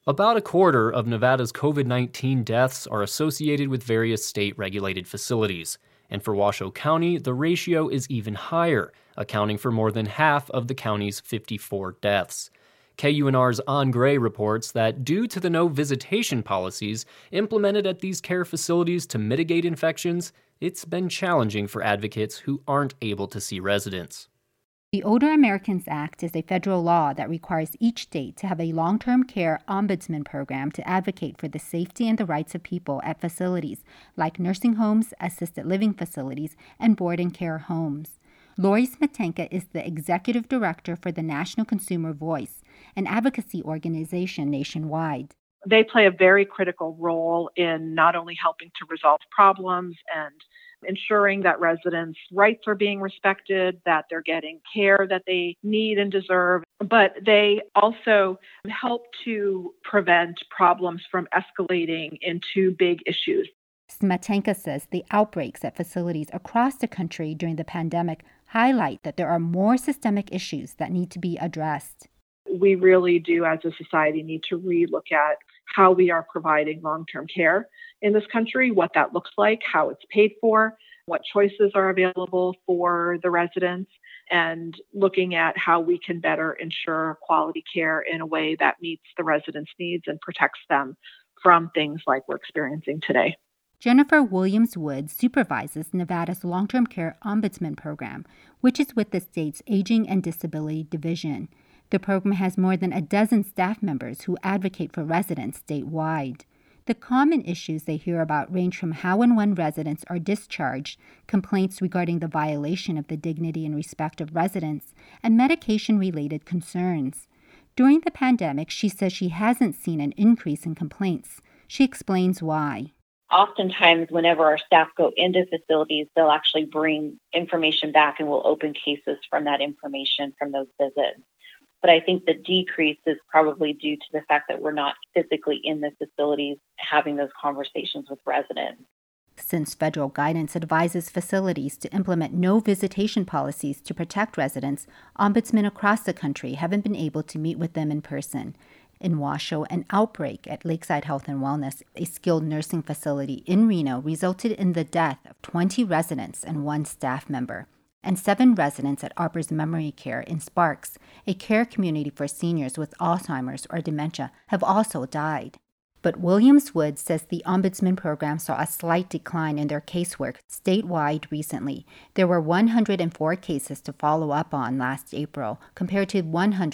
About a quarter of Nevada's COVID-19 deaths are associated with various state-regulated facilities. And for Washoe County, the ratio is even higher, accounting for more than half of the county's 54 deaths. KUNR's Ann Gray reports that due to the no visitation policies implemented at these care facilities to mitigate infections, it's been challenging for advocates who aren't able to see residents. The Older Americans Act is a federal law that requires each state to have a long-term care ombudsman program to advocate for the safety and the rights of people at facilities like nursing homes, assisted living facilities, and board and care homes. Lori Smetanka is the executive director for the National Consumer Voice, an advocacy organization nationwide. They play a very critical role in not only helping to resolve problems and ensuring that residents' rights are being respected, that they're getting care that they need and deserve, but they also help to prevent problems from escalating into big issues. Smetanka says the outbreaks at facilities across the country during the pandemic highlight that there are more systemic issues that need to be addressed. We really do, as a society, need to relook at how we are providing long-term care in this country, what that looks like, how it's paid for, what choices are available for the residents, and looking at how we can better ensure quality care in a way that meets the residents' needs and protects them from things like we're experiencing today. Jennifer Williams-Wood supervises Nevada's long-term care ombudsman program, which is with the state's Aging and Disability Division. The program has more than a dozen staff members who advocate for residents statewide. The common issues they hear about range from how and when residents are discharged, complaints regarding the violation of the dignity and respect of residents, and medication-related concerns. During the pandemic, she says she hasn't seen an increase in complaints. She explains why. Oftentimes, whenever our staff go into facilities, they'll actually bring information back and we'll open cases from that information from those visits. But I think the decrease is probably due to the fact that we're not physically in the facilities having those conversations with residents. Since federal guidance advises facilities to implement no visitation policies to protect residents, ombudsmen across the country haven't been able to meet with them in person. In Washoe, an outbreak at Lakeside Health and Wellness, a skilled nursing facility in Reno, resulted in the death of 20 residents and one staff member. And 7 residents at Arbors Memory Care in Sparks, a care community for seniors with Alzheimer's or dementia, have also died. But Williams-Wood says the Ombudsman program saw a slight decline in their casework statewide recently. There were 104 cases to follow up on last April, compared to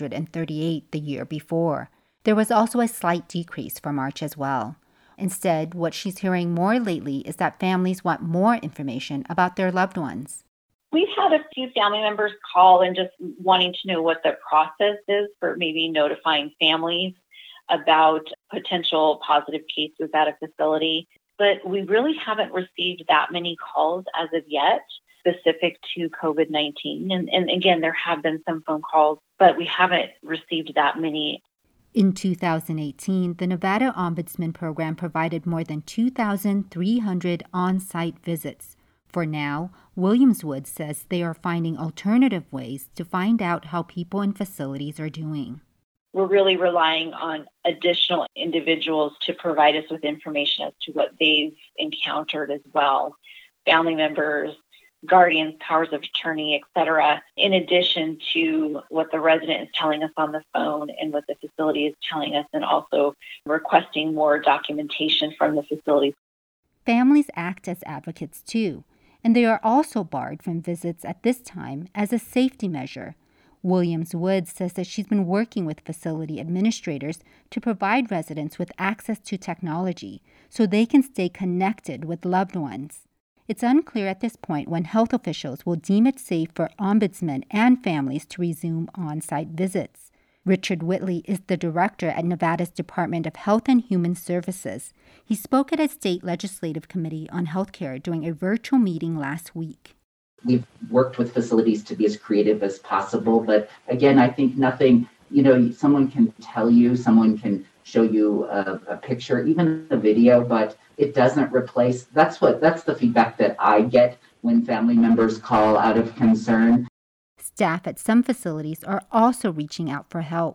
138 the year before. There was also a slight decrease for March as well. Instead, what she's hearing more lately is that families want more information about their loved ones. We've had a few family members call and just wanting to know what the process is for maybe notifying families about potential positive cases at a facility. But we really haven't received that many calls as of yet specific to COVID-19. And again, there have been some phone calls, but we haven't received that many. In 2018, the Nevada Ombudsman Program provided more than 2,300 on-site visits. For now, Williams-Wood says they are finding alternative ways to find out how people in facilities are doing. We're really relying on additional individuals to provide us with information as to what they've encountered as well. Family members, guardians, powers of attorney, etc., in addition to what the resident is telling us on the phone and what the facility is telling us, and also requesting more documentation from the facility. Families act as advocates too, and they are also barred from visits at this time as a safety measure. Williams-Wood says that she's been working with facility administrators to provide residents with access to technology so they can stay connected with loved ones. It's unclear at this point when health officials will deem it safe for ombudsmen and families to resume on-site visits. Richard Whitley is the director at Nevada's Department of Health and Human Services. He spoke at a state legislative committee on healthcare during a virtual meeting last week. We've worked with facilities to be as creative as possible, but again, I think nothing, someone can tell you, someone can show you a picture, even a video, but it doesn't replace, that's the feedback that I get when family members call out of concern. Staff at some facilities are also reaching out for help.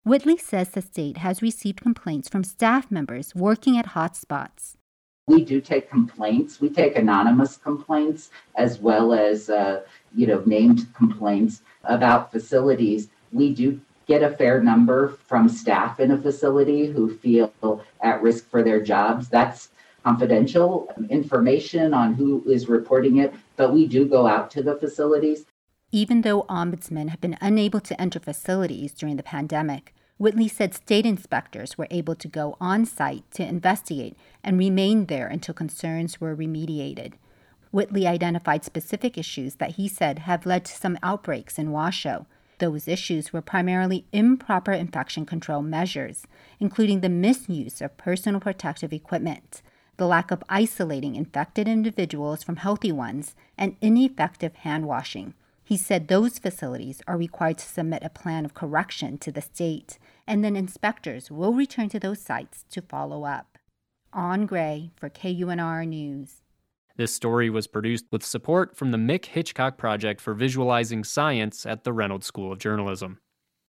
Whitley says the state has received complaints from staff members working at hotspots. We do take complaints. We take anonymous complaints as well as, named complaints about facilities. We do get a fair number from staff in a facility who feel at risk for their jobs. That's confidential information on who is reporting it, but we do go out to the facilities. Even though ombudsmen have been unable to enter facilities during the pandemic, Whitley said state inspectors were able to go on site to investigate and remained there until concerns were remediated. Whitley identified specific issues that he said have led to some outbreaks in Washoe. Those issues were primarily improper infection control measures, including the misuse of personal protective equipment, the lack of isolating infected individuals from healthy ones, and ineffective hand washing. He said those facilities are required to submit a plan of correction to the state, and then inspectors will return to those sites to follow up. On Gray for KUNR News. This story was produced with support from the Mick Hitchcock Project for Visualizing Science at the Reynolds School of Journalism.